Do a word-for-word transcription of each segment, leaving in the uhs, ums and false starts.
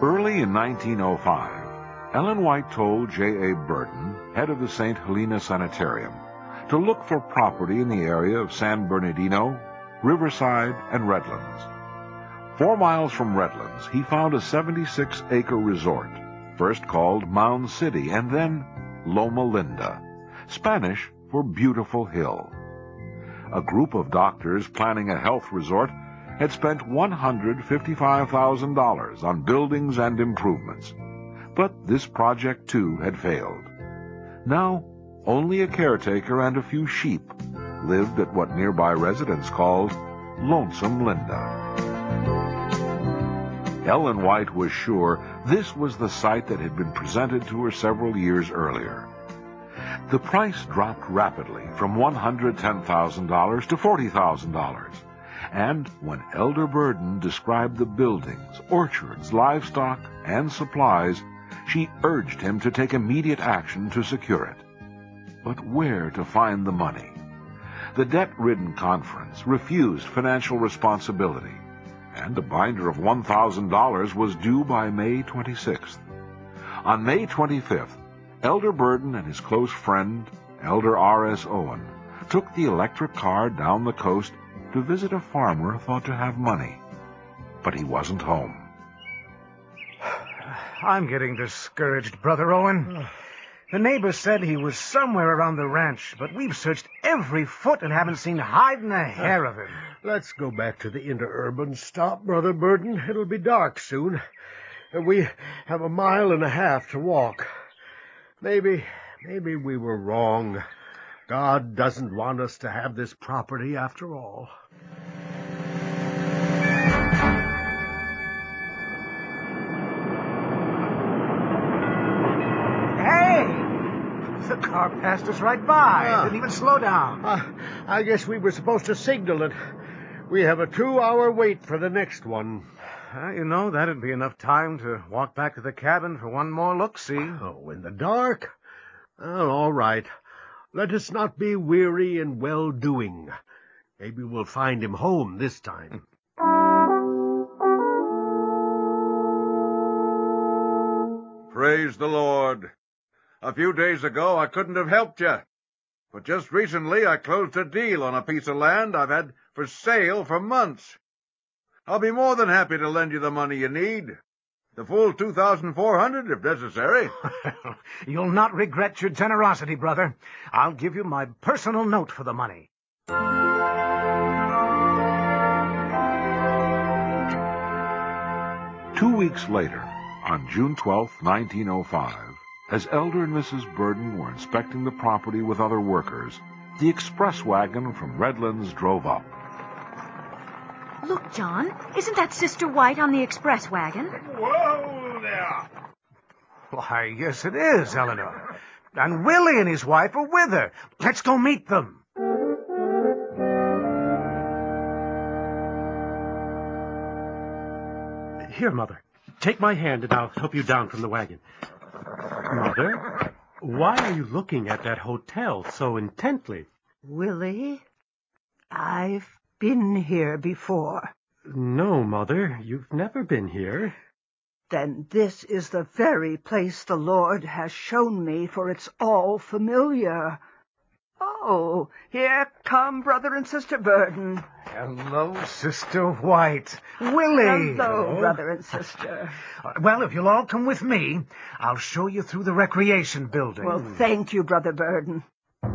Early in nineteen oh five, Ellen White told J A. Burden, head of the Saint Helena Sanitarium, to look for property in the area of San Bernardino, Riverside, and Redlands. Four miles from Redlands, he found a seventy-six acre resort, first called Mound City and then Loma Linda, Spanish for Beautiful Hill. A group of doctors planning a health resort had spent one hundred fifty-five thousand dollars on buildings and improvements. But this project, too, had failed. Now, only a caretaker and a few sheep lived at what nearby residents called Lonesome Linda. Ellen White was sure this was the site that had been presented to her several years earlier. The price dropped rapidly from one hundred ten thousand dollars to forty thousand dollars. And when Elder Burden described the buildings, orchards, livestock, and supplies, she urged him to take immediate action to secure it. But where to find the money? The debt-ridden conference refused financial responsibility, and a binder of one thousand dollars was due by May twenty-sixth. On May twenty-fifth, Elder Burden and his close friend, Elder R S Owen, took the electric car down the coast to visit a farmer thought to have money. But he wasn't home. I'm getting discouraged, Brother Owen. The neighbor said he was somewhere around the ranch, but we've searched every foot and haven't seen hide and a hair of him. Let's go back to the interurban stop, Brother Burden. It'll be dark soon. We have a mile and a half to walk. Maybe, maybe we were wrong. God doesn't want us to have this property after all. The car passed us right by. Ah. Didn't even slow down. Uh, I guess we were supposed to signal it. We have a two-hour wait for the next one. Uh, you know, that'd be enough time to walk back to the cabin for one more look-see. Oh, in the dark? Well, all right. Let us not be weary in well-doing. Maybe we'll find him home this time. Praise the Lord. A few days ago, I couldn't have helped you. But just recently, I closed a deal on a piece of land I've had for sale for months. I'll be more than happy to lend you the money you need. The full two thousand four hundred dollars if necessary. You'll not regret your generosity, brother. I'll give you my personal note for the money. Two weeks later, on June twelfth, nineteen oh five, as Elder and Missus Burden were inspecting the property with other workers, the express wagon from Redlands drove up. Look, John, isn't that Sister White on the express wagon? Whoa there! Why, yes it is, Eleanor. And Willie and his wife are with her. Let's go meet them. Here, Mother. Take my hand and I'll help you down from the wagon. Mother, why are you looking at that hotel so intently? Willie, I've been here before. No, Mother, you've never been here. Then this is the very place the Lord has shown me, for it's all familiar. Oh, here come Brother and Sister Burden. Hello, Sister White. Willie. Hello, Hello, Brother and Sister. Uh, well, if you'll all come with me, I'll show you through the recreation building. Well, thank you, Brother Burden.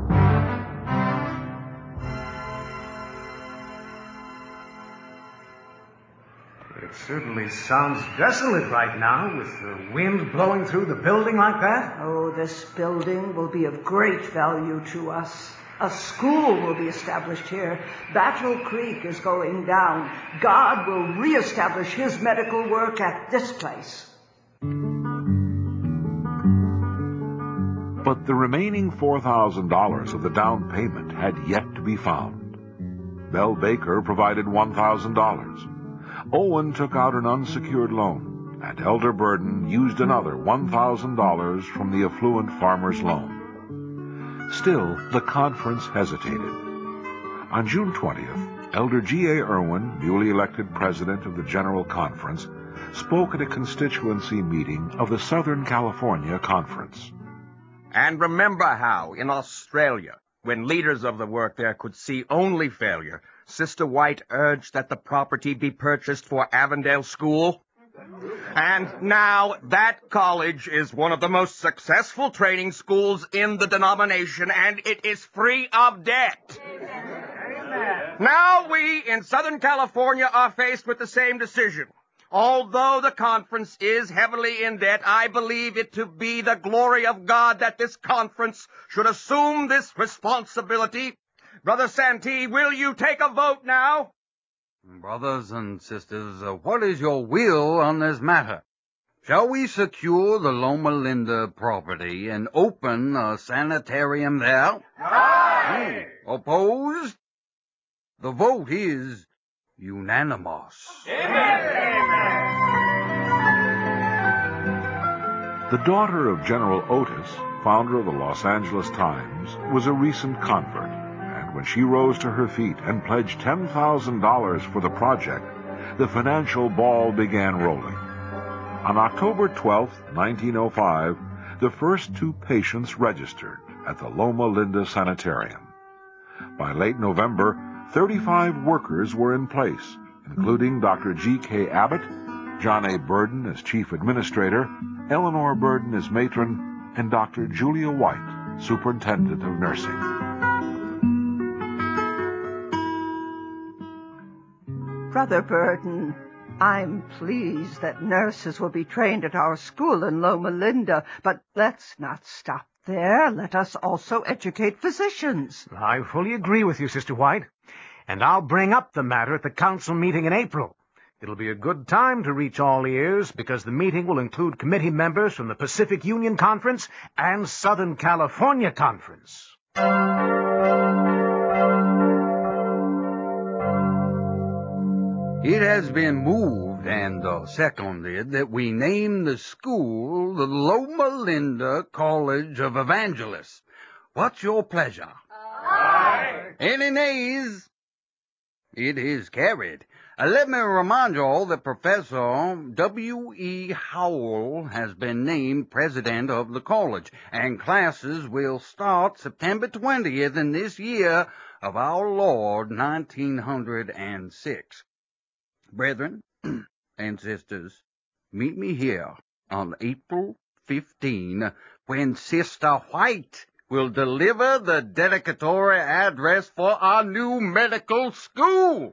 It certainly sounds desolate right now, with the wind blowing through the building like that. Oh, this building will be of great value to us. A school will be established here. Battle Creek is going down. God will reestablish his medical work at this place. But the remaining four thousand dollars of the down payment had yet to be found. Belle Baker provided one thousand dollars. Owen took out an unsecured loan, and Elder Burden used another one thousand dollars from the affluent farmer's loan. Still, the conference hesitated. On June twentieth, Elder G A. Irwin, newly elected president of the General Conference, spoke at a constituency meeting of the Southern California Conference. And remember how, in Australia, when leaders of the work there could see only failure, Sister White urged that the property be purchased for Avondale School? And now that college is one of the most successful training schools in the denomination, and it is free of debt. Now we in Southern California are faced with the same decision. Although the conference is heavily in debt, I believe it to be the glory of God that this conference should assume this responsibility. Brother Santee, will you take a vote now? Brothers and sisters, uh, what is your will on this matter? Shall we secure the Loma Linda property and open a sanitarium there? Aye. Opposed? The vote is unanimous. The daughter of General Otis, founder of the Los Angeles Times, was a recent convert, and when she rose to her feet and pledged ten thousand dollars for the project, the financial ball began rolling. On October twelfth, nineteen oh five, the first two patients registered at the Loma Linda Sanitarium. By late November, thirty-five workers were in place, including Doctor G K Abbott, John A. Burden as Chief Administrator, Eleanor Burden as Matron, and Doctor Julia White, Superintendent of Nursing. Brother Burden, I'm pleased that nurses will be trained at our school in Loma Linda, but let's not stop there. Let us also educate physicians. I fully agree with you, Sister White, and I'll bring up the matter at the council meeting in April. It'll be a good time to reach all ears, because the meeting will include committee members from the Pacific Union Conference and Southern California Conference. It has been moved and uh, seconded that we name the school the Loma Linda College of Evangelists. What's your pleasure? Aye. Any nays? It is carried. Uh, let me remind you all that Professor W E Howell has been named president of the college, and classes will start September twentieth in this year of our Lord, nineteen oh six. Brethren and sisters, meet me here on April fifteenth when Sister White will deliver the dedicatory address for our new medical school.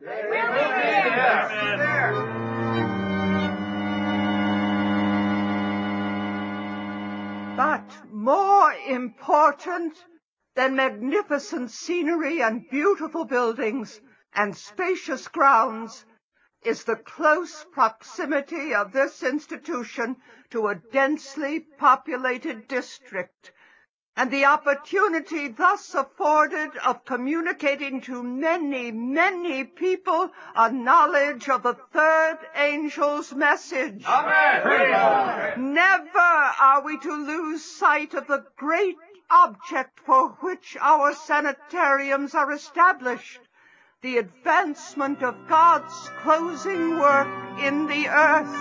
But more important than magnificent scenery and beautiful buildings and spacious grounds is the close proximity of this institution to a densely populated district, and the opportunity thus afforded of communicating to many, many people a knowledge of the third angel's message. Amen. Never are we to lose sight of the great object for which our sanitariums are established, the advancement of God's closing work in the earth.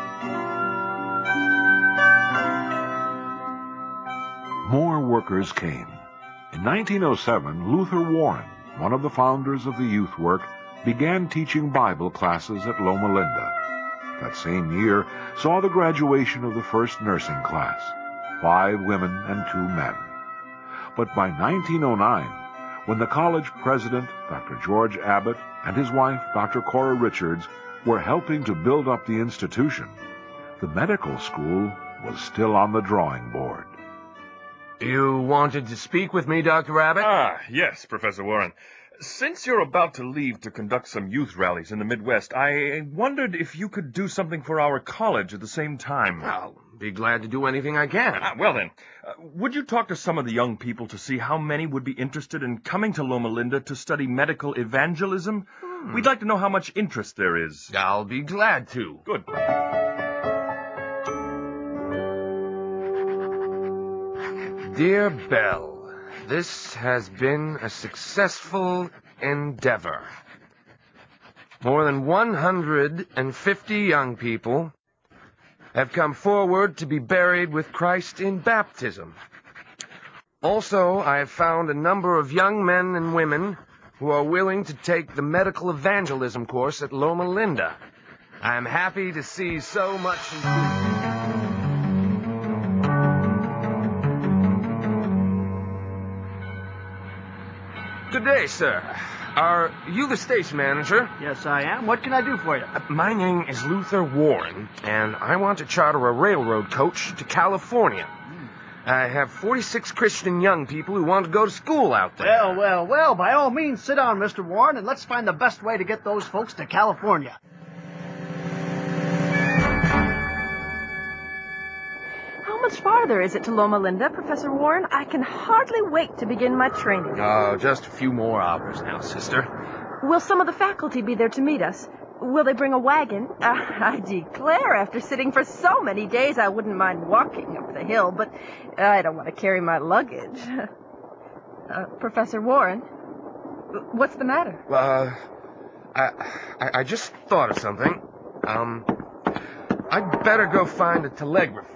More workers came. In nineteen oh seven, Luther Warren, one of the founders of the youth work, began teaching Bible classes at Loma Linda. That same year saw the graduation of the first nursing class, five women and two men. But by nineteen oh nine, when the college president, Doctor George Abbott, and his wife, Doctor Cora Richards, were helping to build up the institution, the medical school was still on the drawing board. You wanted to speak with me, Doctor Abbott? Ah, yes, Professor Warren. Since you're about to leave to conduct some youth rallies in the Midwest, I wondered if you could do something for our college at the same time. I'll be glad to do anything I can. Ah, well then, uh, would you talk to some of the young people to see how many would be interested in coming to Loma Linda to study medical evangelism? Hmm. We'd like to know how much interest there is. I'll be glad to. Good. Dear Belle, this has been a successful endeavor. More than one hundred fifty young people have come forward to be buried with Christ in baptism. Also, I have found a number of young men and women who are willing to take the medical evangelism course at Loma Linda. I am happy to see so much enthusiasm. Good day, sir. Are you the station manager? Yes, I am. What can I do for you? Uh, my name is Luther Warren, and I want to charter a railroad coach to California. I have forty-six Christian young people who want to go to school out there. Well, well, well, by all means, sit down, Mister Warren, and let's find the best way to get those folks to California. How much farther is it to Loma Linda, Professor Warren? I can hardly wait to begin my training. Oh, just a few more hours now, sister. Will some of the faculty be there to meet us? Will they bring a wagon? Uh, I declare, after sitting for so many days, I wouldn't mind walking up the hill, but I don't want to carry my luggage. Uh, Professor Warren, what's the matter? Uh, I, I, I just thought of something. Um, I'd better go find a telegrapher.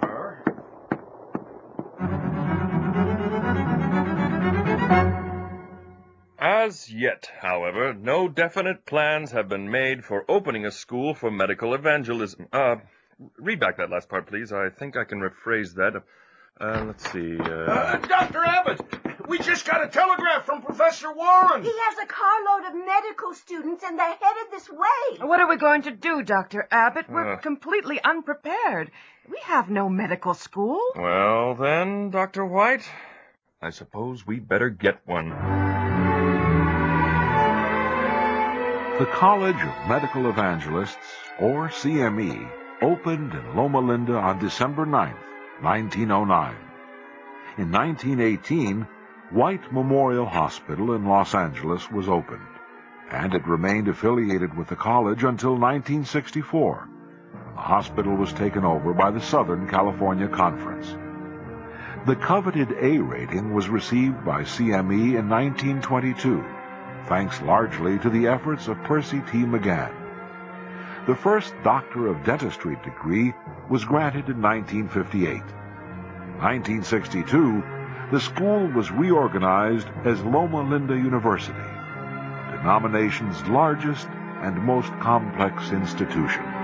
As yet, however, no definite plans have been made for opening a school for medical evangelism. Uh, read back that last part, please. I think I can rephrase that. Uh, let's see. Uh... Uh, Doctor Abbott, we just got a telegram from Professor Warren. He has a carload of medical students, and they're headed this way. What are we going to do, Doctor Abbott? We're Uh. completely unprepared. We have no medical school. Well, then, Doctor White, I suppose we better get one. The College of Medical Evangelists, or C M E, opened in Loma Linda on December ninth, nineteen oh nine. In nineteen eighteen, White Memorial Hospital in Los Angeles was opened, and it remained affiliated with the college until nineteen sixty-four, when the hospital was taken over by the Southern California Conference. The coveted A rating was received by C M E in nineteen twenty-two, thanks largely to the efforts of Percy T. McGann. The first Doctor of Dentistry degree was granted in nineteen fifty-eight. In nineteen sixty-two, the school was reorganized as Loma Linda University, the denomination's largest and most complex institution.